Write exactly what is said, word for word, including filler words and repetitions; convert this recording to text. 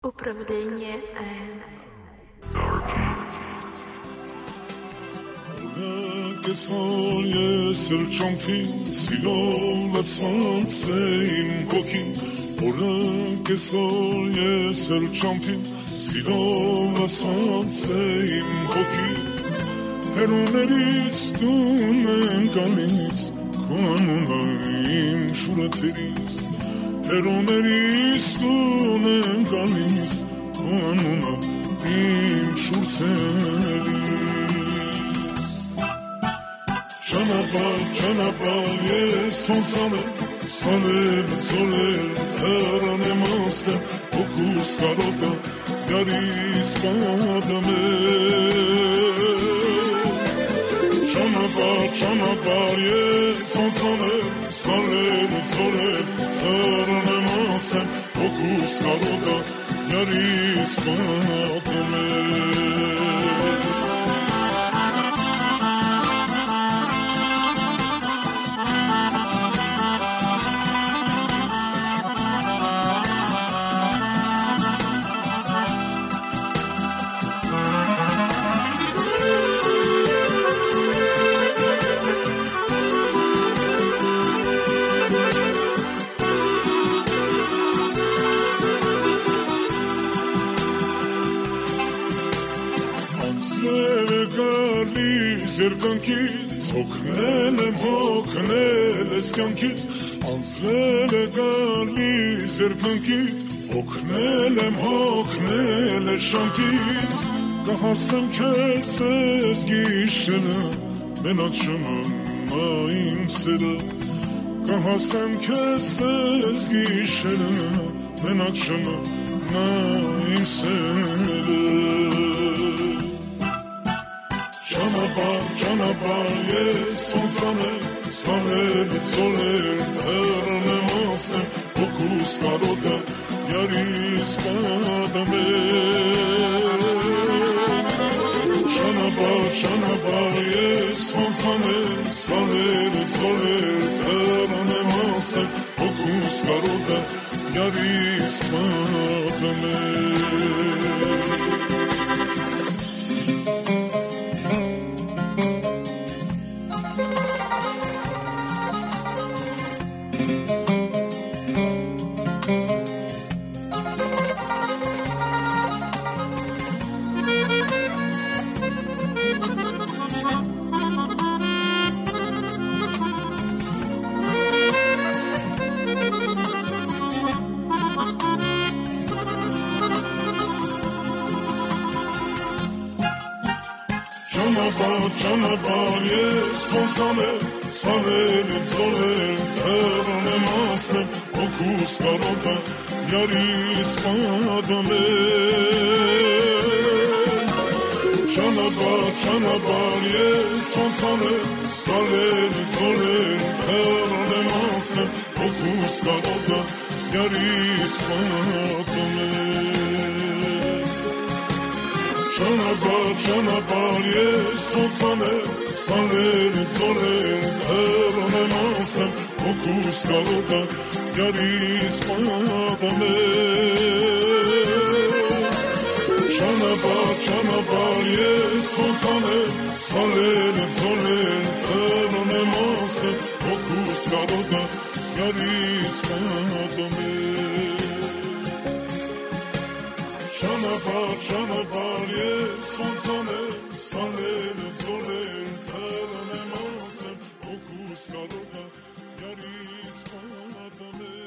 Управление М. که سال یه سرچانپی سیلال اسفانسه این کوکی اوره که سال یه سرچانپی سیلال اسفانسه این کوکی هرونریز دونم کالیز کنونایم شورتریز هرونریز دونم کالیز کنونایم شورتریز Çanapal, çanapal, yes, von Sonne, Sonne, Sonne, terane master, okus karota, garis padame. Çanapal, çanapal, yes, von Sonne, Sonne, Sonne, terane master, okus karota, garis padame. Երկնքից հոգնել եմ հոգնել ես կյանքից անցնել է գալիս երկնքից հոգնել եմ հոգնել ես շանքից կհասեմ քեզ ես գիշերը մենակ շնորհա իմ սերը կհասեմ քեզ ես գիշերը մենակ շնորհա իմ սերը Çanapal, çanapal, yes, von Sonne, Sonne, Sonne, terane master, okus karota, yaris padame. Çanapal, çanapal, yes, von Sonne, Sonne, Sonne, terane master, okus karota, yaris padame. Çanapal, çanapal, yes, von Sonne, Sonne, Sonne, terane master, okus karota, yaris padame. Çanapal, çanapal, yes, von Sonne, Sonne, Sonne, terane master, okus karota, yaris padame. Çanapal, çanapal, yes, von Sonne, Sonne, Sonne, terane master, okus karota, yaris padame. Çanapal, çanapal, yes, von Sonne, Sonne, Sonne, terane master, okus karota, yaris padame. Çanapal, çanapal, yes, von Sonne, Sonne, Sonne, terane master, okus karota, yaris padame.